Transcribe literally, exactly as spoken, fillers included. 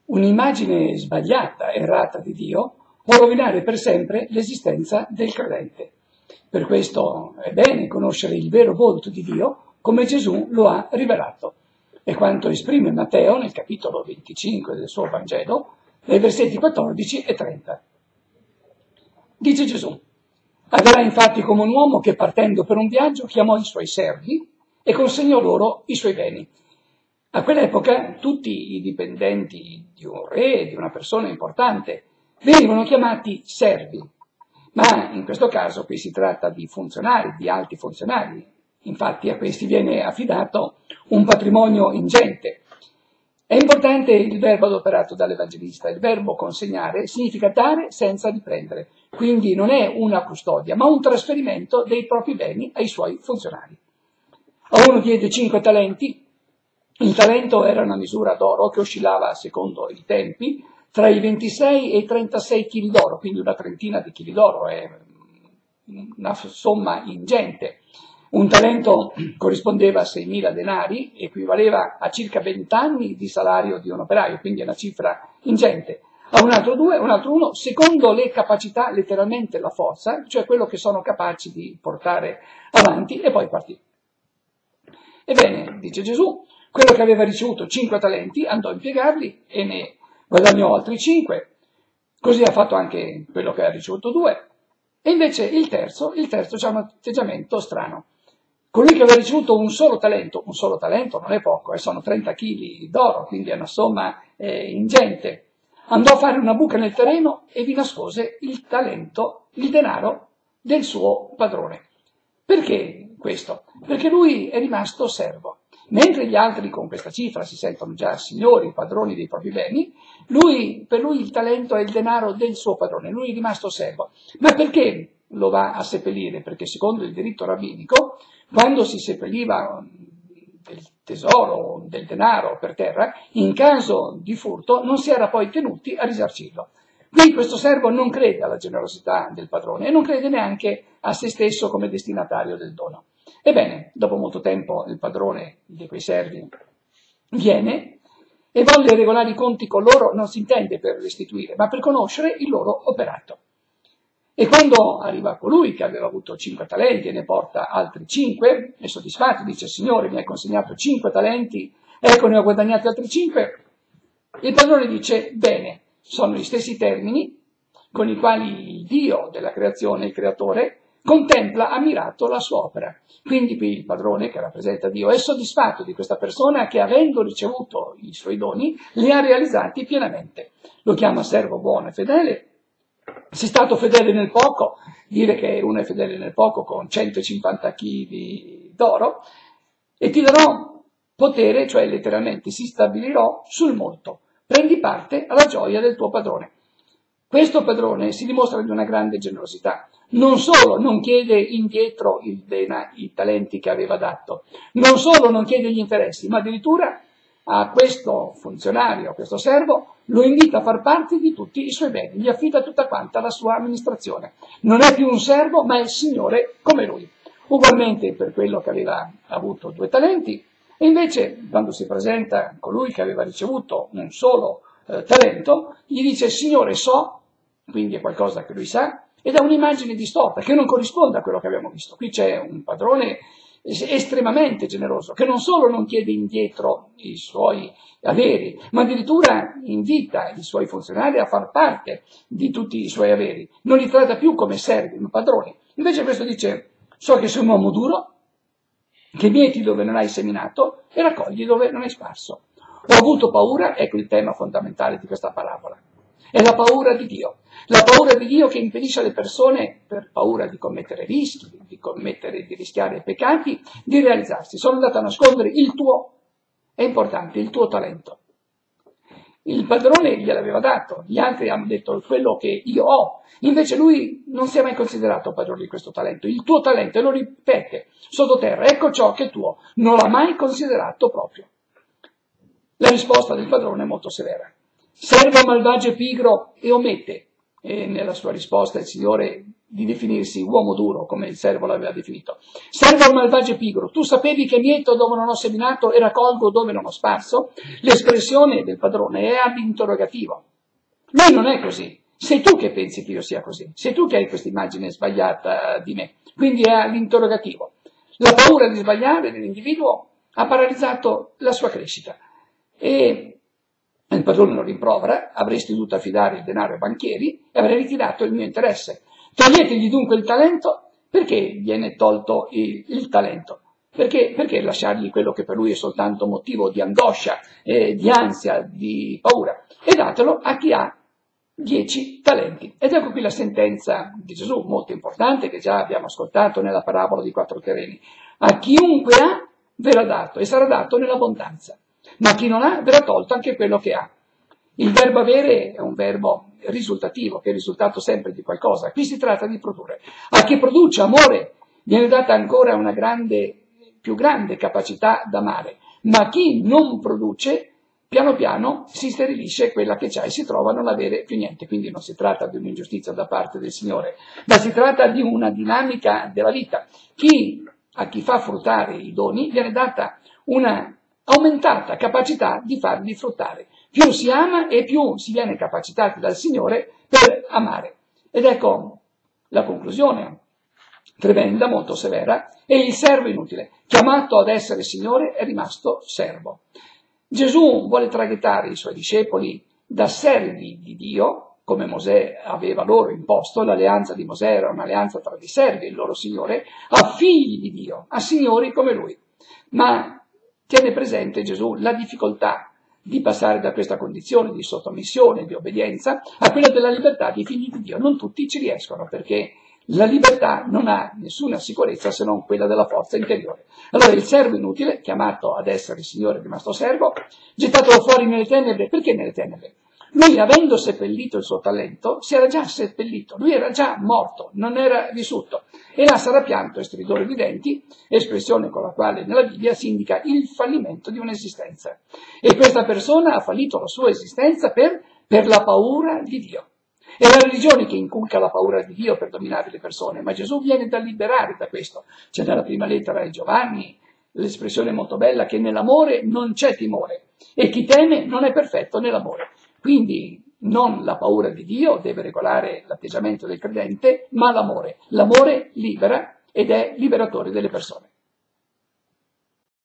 un'immagine sbagliata, errata di Dio, può rovinare per sempre l'esistenza del credente. Per questo è bene conoscere il vero volto di Dio come Gesù lo ha rivelato. E quanto esprime Matteo nel capitolo venticinque del suo Vangelo, nei versetti quattordici e trenta. Dice Gesù: avverrà infatti come un uomo che partendo per un viaggio chiamò i suoi servi e consegnò loro i suoi beni. A quell'epoca tutti i dipendenti di un re, di una persona importante, venivano chiamati servi, ma in questo caso qui si tratta di funzionari, di alti funzionari. Infatti a questi viene affidato un patrimonio ingente. È importante il verbo adoperato dall'Evangelista. Il verbo consegnare significa dare senza riprendere, quindi non è una custodia, ma un trasferimento dei propri beni ai suoi funzionari. A uno diede cinque talenti. Il talento era una misura d'oro che oscillava, secondo i tempi, tra i ventisei e i trentasei chili d'oro, quindi una trentina di chili d'oro, è una somma ingente. Un talento corrispondeva a seimila denari, equivaleva a circa vent'anni di salario di un operaio, quindi è una cifra ingente. A un altro due, un altro uno, secondo le capacità, letteralmente la forza, cioè quello che sono capaci di portare avanti, e poi partì. Ebbene, dice Gesù, quello che aveva ricevuto cinque talenti andò a impiegarli e ne guadagnò altri cinque, così ha fatto anche quello che ha ricevuto due. E invece il terzo, il terzo c'ha un atteggiamento strano. Colui che aveva ricevuto un solo talento, un solo talento non è poco, eh, sono trenta chili d'oro, quindi è una somma eh, ingente, andò a fare una buca nel terreno e vi nascose il talento, il denaro del suo padrone. Perché questo? Perché lui è rimasto servo. Mentre gli altri con questa cifra si sentono già signori, padroni dei propri beni, lui, per lui il talento è il denaro del suo padrone, lui è rimasto servo. Ma perché lo va a seppellire? Perché secondo il diritto rabbinico, quando si seppelliva del tesoro, del denaro per terra, in caso di furto non si era poi tenuti a risarcirlo. Qui questo servo non crede alla generosità del padrone e non crede neanche a se stesso come destinatario del dono. Ebbene, dopo molto tempo il padrone di quei servi viene e volle regolare i conti con loro, non si intende per restituire, ma per conoscere il loro operato. E quando arriva colui che aveva avuto cinque talenti e ne porta altri cinque, è soddisfatto, dice: Signore, mi hai consegnato cinque talenti, ecco ne ho guadagnati altri cinque, il padrone dice: bene, sono gli stessi termini con i quali il Dio della creazione, il creatore, contempla ammirato la sua opera. Quindi qui il padrone, che rappresenta Dio, è soddisfatto di questa persona che, avendo ricevuto i suoi doni, li ha realizzati pienamente. Lo chiama servo buono e fedele. Sei stato fedele nel poco, dire che uno è fedele nel poco con centocinquanta chili d'oro, e ti darò potere, cioè letteralmente si stabilirò sul molto. Prendi parte alla gioia del tuo padrone. Questo padrone si dimostra di una grande generosità. Non solo non chiede indietro il dena, i talenti che aveva dato, non solo non chiede gli interessi, ma addirittura a questo funzionario, a questo servo, lo invita a far parte di tutti i suoi beni, gli affida tutta quanta la sua amministrazione. Non è più un servo, ma è il Signore come lui. Ugualmente per quello che aveva avuto due talenti, e invece quando si presenta colui che aveva ricevuto un solo eh, talento, gli dice: Signore, so, quindi è qualcosa che lui sa, ed ha un'immagine distorta che non corrisponde a quello che abbiamo visto. Qui c'è un padrone estremamente generoso, che non solo non chiede indietro i suoi averi, ma addirittura invita i suoi funzionari a far parte di tutti i suoi averi. Non li tratta più come servi, ma padroni. Invece questo dice: so che sei un uomo duro, che mieti dove non hai seminato e raccogli dove non hai sparso. Ho avuto paura, ecco il tema fondamentale di questa parabola. È la paura di Dio. La paura di Dio che impedisce alle persone, per paura di commettere rischi, di commettere, di rischiare peccati, di realizzarsi. Sono andato a nascondere il tuo, è importante, il tuo talento. Il padrone gliel'aveva dato, gli altri hanno detto quello che io ho. Invece lui non si è mai considerato padrone di questo talento. Il tuo talento, e lo ripete sottoterra, ecco ciò che è tuo. Non l'ha mai considerato proprio. La risposta del padrone è molto severa. Servo malvagio e pigro e omette. E nella sua risposta il Signore di definirsi uomo duro, come il servo l'aveva definito. Servo malvagio e pigro, tu sapevi che mieto dove non ho seminato e raccolgo dove non ho sparso? L'espressione del padrone è all'interrogativo. Lui non è così. Sei tu che pensi che io sia così. Sei tu che hai questa immagine sbagliata di me. Quindi è all'interrogativo. La paura di sbagliare dell'individuo ha paralizzato la sua crescita. E il padrone lo rimprovera, avresti dovuto affidare il denaro ai banchieri e avrei ritirato il mio interesse. Toglietegli dunque il talento. Perché viene tolto il, il talento? Perché, perché lasciargli quello che per lui è soltanto motivo di angoscia, eh, di ansia, di paura? E datelo a chi ha dieci talenti. Ed ecco qui la sentenza di Gesù, molto importante, che già abbiamo ascoltato nella parabola di quattro terreni. A chiunque ha, verrà dato, e sarà dato nell'abbondanza. Ma a chi non ha, verrà tolto anche quello che ha. Il verbo avere è un verbo risultativo, che è il risultato sempre di qualcosa. Qui si tratta di produrre. A chi produce amore viene data ancora una grande, più grande capacità d'amare. Ma a chi non produce, piano piano si sterilisce quella che c'ha e si trova a non avere più niente. Quindi non si tratta di un'ingiustizia da parte del Signore, ma si tratta di una dinamica della vita. Chi, a chi fa fruttare i doni viene data una aumentata capacità di farli fruttare. Più si ama e più si viene capacitati dal Signore per amare. Ed ecco la conclusione tremenda, molto severa, e il servo inutile, chiamato ad essere Signore, è rimasto servo. Gesù vuole traghettare i suoi discepoli da servi di Dio, come Mosè aveva loro imposto, l'alleanza di Mosè era un'alleanza tra i servi e il loro Signore, a figli di Dio, a signori come Lui. Ma tiene presente Gesù la difficoltà di passare da questa condizione di sottomissione, di obbedienza, a quella della libertà dei figli di Dio. Non tutti ci riescono, perché la libertà non ha nessuna sicurezza se non quella della forza interiore. Allora il servo inutile, chiamato ad essere Signore, rimasto servo, gettatelo fuori nelle tenebre. Perché nelle tenebre? Lui, avendo seppellito il suo talento, si era già seppellito, lui era già morto, non era vissuto. E là sarà pianto e stridore di denti, espressione con la quale nella Bibbia si indica il fallimento di un'esistenza. E questa persona ha fallito la sua esistenza per, per la paura di Dio. È la religione che inculca la paura di Dio per dominare le persone, ma Gesù viene da liberare da questo. C'è nella prima lettera di Giovanni l'espressione molto bella che nell'amore non c'è timore e chi teme non è perfetto nell'amore. Quindi non la paura di Dio deve regolare l'atteggiamento del credente, ma l'amore. L'amore libera ed è liberatore delle persone.